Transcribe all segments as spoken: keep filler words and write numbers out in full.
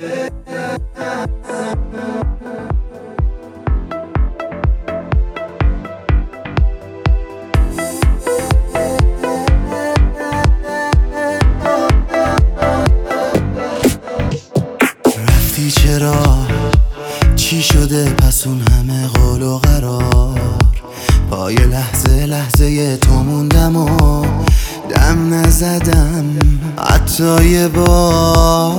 رفتی چرا؟ چی شده پس اون همه قول و قرار؟ پای لحظه لحظه تو موندم و دم نزدم حتی یه بار.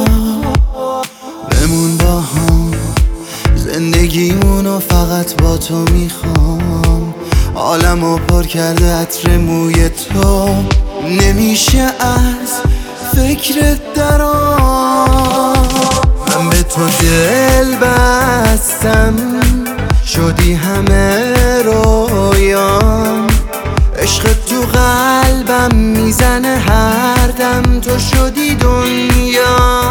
بمون با هم زندگیمونو فقط با تو میخوام. عالمو پر کرده عطر موی تو، نمیشه از فکرت درام. من به تو دل بستم، شدی همه رویام. عشق تو قلبم میزنه هر دم، تو شدی دنیا.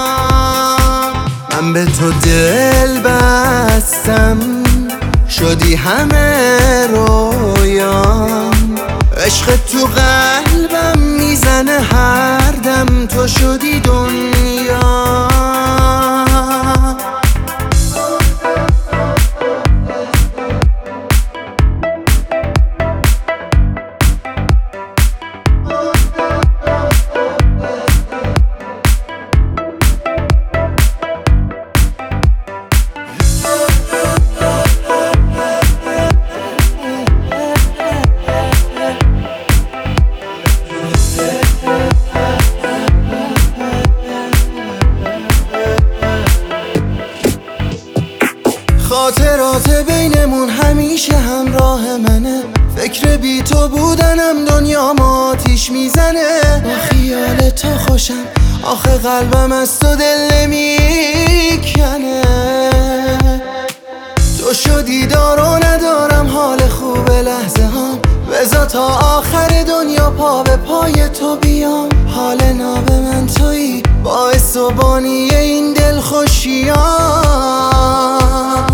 من به تو دل بستم، شدی همه رویام. عشق تو قلبم میزنه هر دم، تو شدی دنیا. خاطرات بینمون همیشه همراه منه. فکر بی تو بودنم دنیام آتیش میزنه. با خیال تو خوشم، آخه قلبم از تو دل نمیکنه. تو شدی دار و ندارم حال خوب لحظه هم. بذار تا آخر دنیا پا به پای تو بیام. حال ناب من تویی، باعث و بانی این دل خوشیام.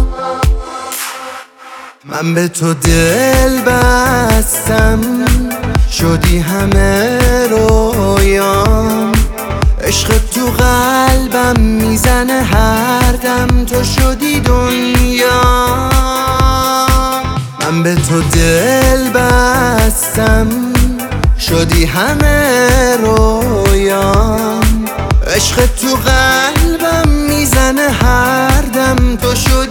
من به تو دل بستم، شدی همه رویام. عشق تو قلبم میزنه هر دم، تو شدی دنیا. من به تو دل بستم، شدی همه رویام. عشق تو قلبم میزنه هر دم، تو شدی